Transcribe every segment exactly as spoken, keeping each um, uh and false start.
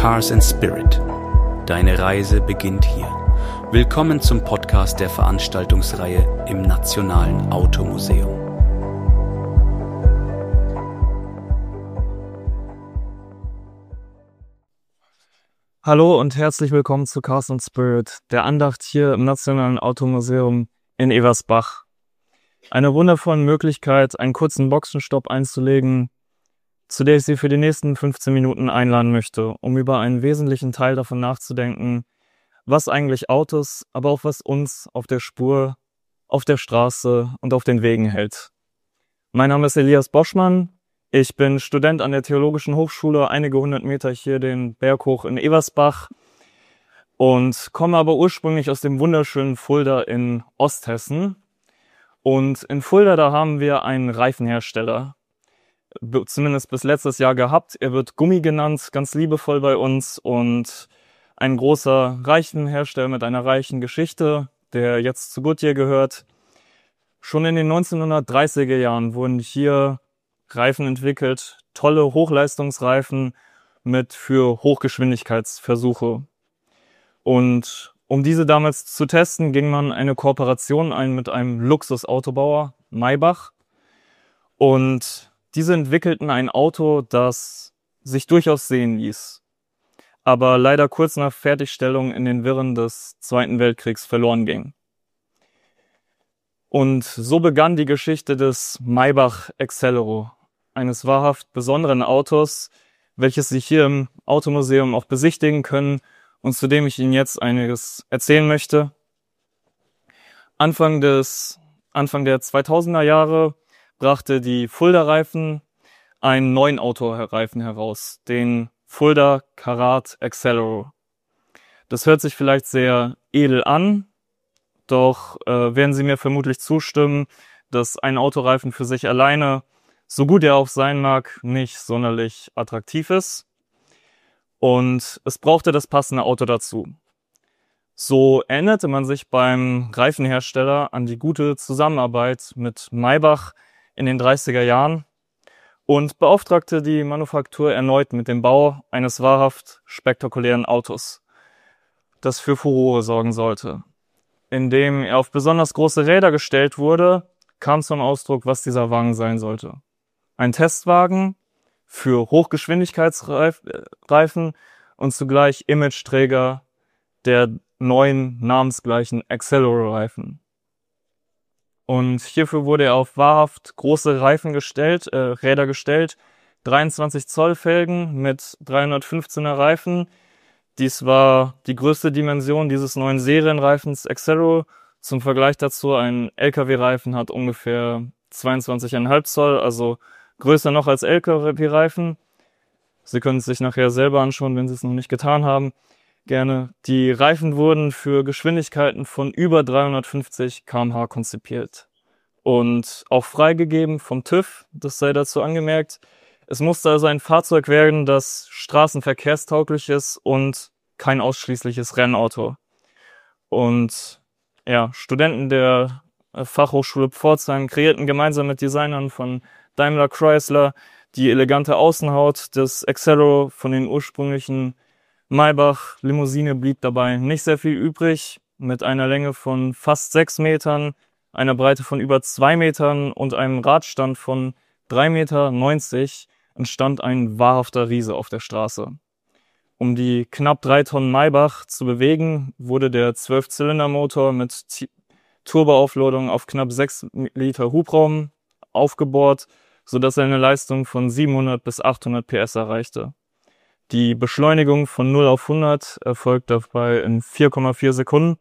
Cars and Spirit. Deine Reise beginnt hier. Willkommen zum Podcast der Veranstaltungsreihe im Nationalen Automuseum. Hallo und herzlich willkommen zu Cars and Spirit, der Andacht hier im Nationalen Automuseum in Eversbach. Eine wundervolle Möglichkeit, einen kurzen Boxenstopp einzulegen, zu der ich Sie für die nächsten fünfzehn Minuten einladen möchte, um über einen wesentlichen Teil davon nachzudenken, was eigentlich Autos, aber auch was uns auf der Spur, auf der Straße und auf den Wegen hält. Mein Name ist Elias Boschmann, ich bin Student an der Theologischen Hochschule, einige hundert Meter hier den Berg hoch in Eversbach und komme aber ursprünglich aus dem wunderschönen Fulda in Osthessen. Und in Fulda, da haben wir einen Reifenhersteller, zumindest bis letztes Jahr gehabt. Er wird Gummi genannt, ganz liebevoll bei uns, und ein großer Reifenhersteller mit einer reichen Geschichte, der jetzt zu Goodyear gehört. Schon in den neunzehnhundertdreißiger Jahren wurden hier Reifen entwickelt, tolle Hochleistungsreifen mit für Hochgeschwindigkeitsversuche. Und um diese damals zu testen, ging man eine Kooperation ein mit einem Luxusautobauer, Maybach. Und diese entwickelten ein Auto, das sich durchaus sehen ließ, aber leider kurz nach Fertigstellung in den Wirren des Zweiten Weltkriegs verloren ging. Und so begann die Geschichte des Maybach Excelero, eines wahrhaft besonderen Autos, welches Sie hier im Automuseum auch besichtigen können und zu dem ich Ihnen jetzt einiges erzählen möchte. Anfang des, Anfang der zweitausender Jahre brachte die Fulda Reifen einen neuen Autoreifen heraus, den Fulda Karat Excelero. Das hört sich vielleicht sehr edel an, doch äh, werden Sie mir vermutlich zustimmen, dass ein Autoreifen für sich alleine, so gut er auch sein mag, nicht sonderlich attraktiv ist. Und es brauchte das passende Auto dazu. So erinnerte man sich beim Reifenhersteller an die gute Zusammenarbeit mit Maybach in den dreißiger Jahren und beauftragte die Manufaktur erneut mit dem Bau eines wahrhaft spektakulären Autos, das für Furore sorgen sollte. Indem er auf besonders große Räder gestellt wurde, kam zum Ausdruck, was dieser Wagen sein sollte. Ein Testwagen für Hochgeschwindigkeitsreifen und zugleich Imageträger der neuen namensgleichen Excelero-Reifen. Und hierfür wurde er auf wahrhaft große Reifen gestellt, äh, Räder gestellt, dreiundzwanzig Zoll Felgen mit dreihundertfünfzehner Reifen. Dies war die größte Dimension dieses neuen Serienreifens Excelero. Zum Vergleich dazu, ein L K W-Reifen hat ungefähr zweiundzwanzig Komma fünf Zoll, also größer noch als L K W-Reifen. Sie können es sich nachher selber anschauen, wenn Sie es noch nicht getan haben. Gerne. Die Reifen wurden für Geschwindigkeiten von über dreihundertfünfzig Kilometer pro Stunde konzipiert und auch freigegeben vom TÜV, das sei dazu angemerkt. Es musste also ein Fahrzeug werden, das straßenverkehrstauglich ist und kein ausschließliches Rennauto. Und ja, Studenten der Fachhochschule Pforzheim kreierten gemeinsam mit Designern von Daimler Chrysler die elegante Außenhaut des Excelero. Von den ursprünglichen Maybach Limousine blieb dabei nicht sehr viel übrig. Mit einer Länge von fast sechs Metern, einer Breite von über zwei Metern und einem Radstand von drei Komma neunzig Meter entstand ein wahrhafter Riese auf der Straße. Um die knapp drei Tonnen Maybach zu bewegen, wurde der Zwölf-Zylinder-Motor mit Turboaufladung auf knapp sechs Liter Hubraum aufgebohrt, sodass er eine Leistung von siebenhundert bis achthundert P S erreichte. Die Beschleunigung von null auf hundert erfolgt dabei in vier Komma vier Sekunden.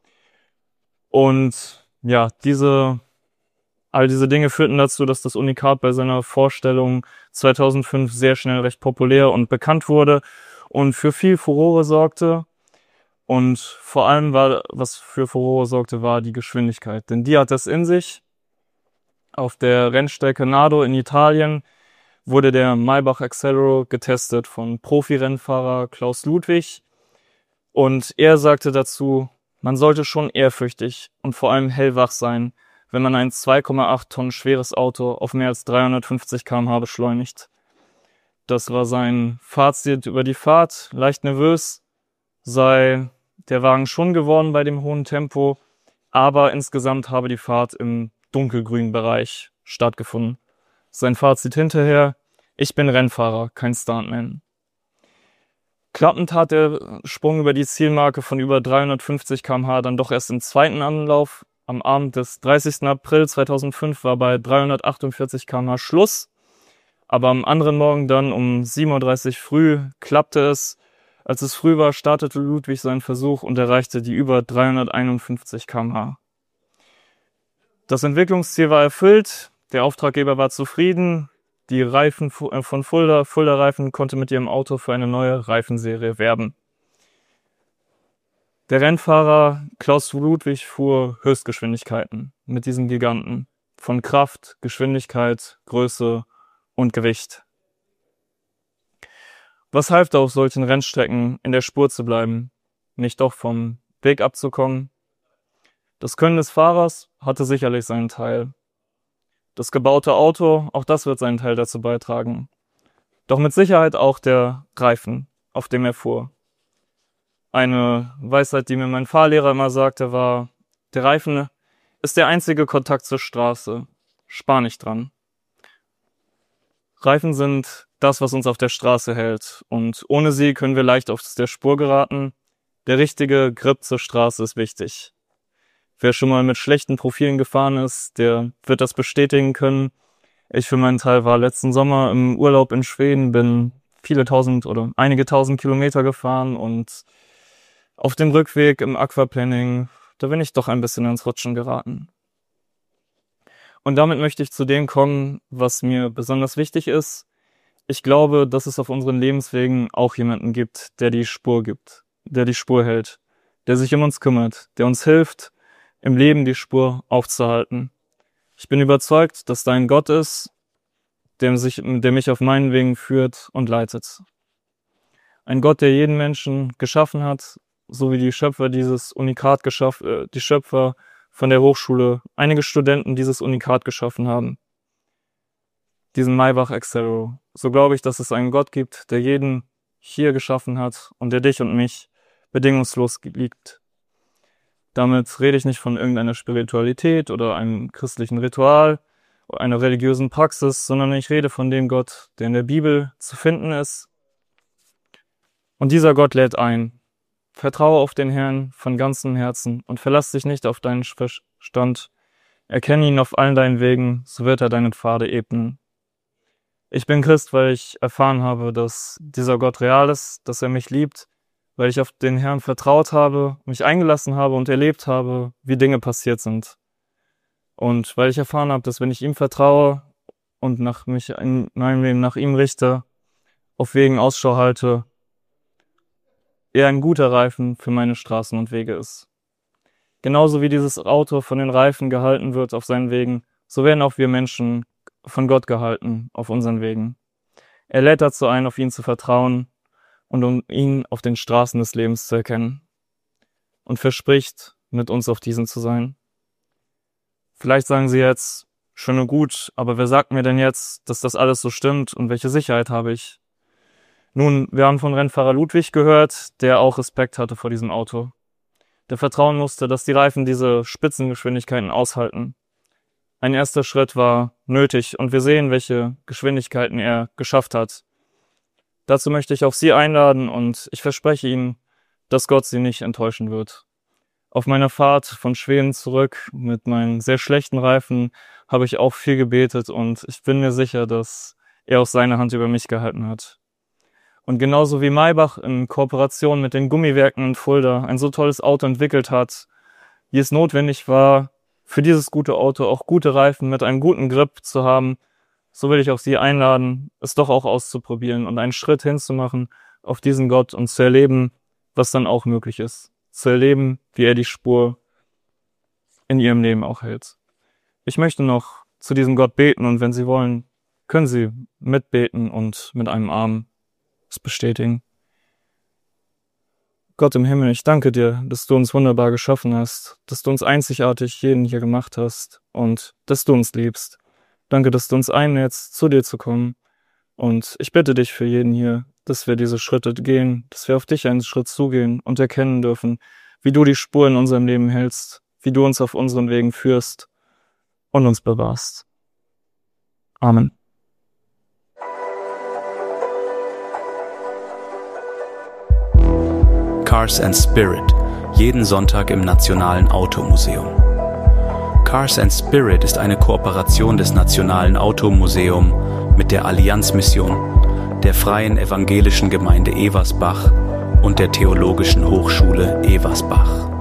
Und ja, diese, all diese Dinge führten dazu, dass das Unikat bei seiner Vorstellung zweitausendfünf sehr schnell recht populär und bekannt wurde und für viel Furore sorgte. Und vor allem, war, was für Furore sorgte, war die Geschwindigkeit. Denn die hat es in sich. Auf der Rennstrecke Nardo in Italien wurde der Maybach Excelero getestet von Profi-Rennfahrer Klaus Ludwig. Und er sagte dazu, man sollte schon ehrfürchtig und vor allem hellwach sein, wenn man ein zwei Komma acht Tonnen schweres Auto auf mehr als dreihundertfünfzig Kilometer pro Stunde beschleunigt. das war sein Fazit über die Fahrt, leicht nervös sei der Wagen schon geworden bei dem hohen Tempo, aber insgesamt habe die Fahrt im dunkelgrünen Bereich stattgefunden. Sein Fazit hinterher: Ich bin Rennfahrer, kein Stuntman. Klappend tat der Sprung über die Zielmarke von über dreihundertfünfzig Kilometer pro Stunde dann doch erst im zweiten Anlauf. Am Abend des dreißigsten April zweitausendfünf war bei dreihundertachtundvierzig Kilometer pro Stunde Schluss. Aber am anderen Morgen dann um sieben Uhr dreißig früh klappte es. Als es früh war, startete Ludwig seinen Versuch und erreichte die über dreihunderteinundfünfzig Kilometer pro Stunde. Das Entwicklungsziel war erfüllt, der Auftraggeber war zufrieden, die Reifen von Fulda, Fulda Reifen konnte mit ihrem Auto für eine neue Reifenserie werben. Der Rennfahrer Klaus Ludwig fuhr Höchstgeschwindigkeiten mit diesem Giganten von Kraft, Geschwindigkeit, Größe und Gewicht. Was half da auf solchen Rennstrecken in der Spur zu bleiben, nicht doch vom Weg abzukommen? Das Können des Fahrers hatte sicherlich seinen Teil. Das gebaute Auto, auch das wird seinen Teil dazu beitragen. Doch mit Sicherheit auch der Reifen, auf dem er fuhr. Eine Weisheit, die mir mein Fahrlehrer immer sagte, war: Der Reifen ist der einzige Kontakt zur Straße. Spar nicht dran. Reifen sind das, was uns auf der Straße hält. Und ohne sie können wir leicht auf der Spur geraten. Der richtige Grip zur Straße ist wichtig. Wer schon mal mit schlechten Profilen gefahren ist, der wird das bestätigen können. Ich für meinen Teil war letzten Sommer im Urlaub in Schweden, bin viele tausend oder einige tausend Kilometer gefahren und auf dem Rückweg im Aquaplaning, da bin ich doch ein bisschen ins Rutschen geraten. Und damit möchte ich zu dem kommen, was mir besonders wichtig ist. Ich glaube, dass es auf unseren Lebenswegen auch jemanden gibt, der die Spur gibt, der die Spur hält, der sich um uns kümmert, der uns hilft, im Leben die Spur aufzuhalten. Ich bin überzeugt, dass da ein Gott ist, der, sich, der mich auf meinen Wegen führt und leitet. Ein Gott, der jeden Menschen geschaffen hat, so wie die Schöpfer dieses Unikat geschaffen, äh, die Schöpfer von der Hochschule, einige Studenten dieses Unikat geschaffen haben. Diesen Maybach Accelero. So glaube ich, dass es einen Gott gibt, der jeden hier geschaffen hat und der dich und mich bedingungslos liebt. Damit rede ich nicht von irgendeiner Spiritualität oder einem christlichen Ritual oder einer religiösen Praxis, sondern ich rede von dem Gott, der in der Bibel zu finden ist. Und dieser Gott lädt ein: Vertraue auf den Herrn von ganzem Herzen und verlass dich nicht auf deinen Verstand. Erkenne ihn auf allen deinen Wegen, so wird er deine Pfade ebnen. Ich bin Christ, weil ich erfahren habe, dass dieser Gott real ist, dass er mich liebt, weil ich auf den Herrn vertraut habe, mich eingelassen habe und erlebt habe, wie Dinge passiert sind. Und weil ich erfahren habe, dass wenn ich ihm vertraue und nach mich in meinem Leben nach ihm richte, auf Wegen Ausschau halte, er ein guter Reifen für meine Straßen und Wege ist. Genauso wie dieses Auto von den Reifen gehalten wird auf seinen Wegen, so werden auch wir Menschen von Gott gehalten auf unseren Wegen. Er lädt dazu ein, auf ihn zu vertrauen und um ihn auf den Straßen des Lebens zu erkennen. Und verspricht, mit uns auf diesen zu sein. Vielleicht sagen Sie jetzt: Schön und gut, aber wer sagt mir denn jetzt, dass das alles so stimmt und welche Sicherheit habe ich? Nun, wir haben von Rennfahrer Ludwig gehört, der auch Respekt hatte vor diesem Auto. Der vertrauen musste, dass die Reifen diese Spitzengeschwindigkeiten aushalten. Ein erster Schritt war nötig und wir sehen, welche Geschwindigkeiten er geschafft hat. Dazu möchte ich auch Sie einladen und ich verspreche Ihnen, dass Gott Sie nicht enttäuschen wird. Auf meiner Fahrt von Schweden zurück mit meinen sehr schlechten Reifen habe ich auch viel gebetet und ich bin mir sicher, dass er auch seine Hand über mich gehalten hat. Und genauso wie Maybach in Kooperation mit den Gummiwerken in Fulda ein so tolles Auto entwickelt hat, wie es notwendig war, für dieses gute Auto auch gute Reifen mit einem guten Grip zu haben, so will ich auch Sie einladen, es doch auch auszuprobieren und einen Schritt hinzumachen auf diesen Gott und zu erleben, was dann auch möglich ist. Zu erleben, wie er die Spur in Ihrem Leben auch hält. Ich möchte noch zu diesem Gott beten und wenn Sie wollen, können Sie mitbeten und mit einem Arm es bestätigen. Gott im Himmel, ich danke dir, dass du uns wunderbar geschaffen hast, dass du uns einzigartig jeden hier gemacht hast und dass du uns liebst. Danke, dass du uns einlädst, zu dir zu kommen. Und ich bitte dich für jeden hier, dass wir diese Schritte gehen, dass wir auf dich einen Schritt zugehen und erkennen dürfen, wie du die Spur in unserem Leben hältst, wie du uns auf unseren Wegen führst und uns bewahrst. Amen. Cars and Spirit, jeden Sonntag im Nationalen Automuseum. Cars and Spirit ist eine Kooperation des Nationalen Automuseum mit der Allianzmission, der Freien Evangelischen Gemeinde Eversbach und der Theologischen Hochschule Eversbach.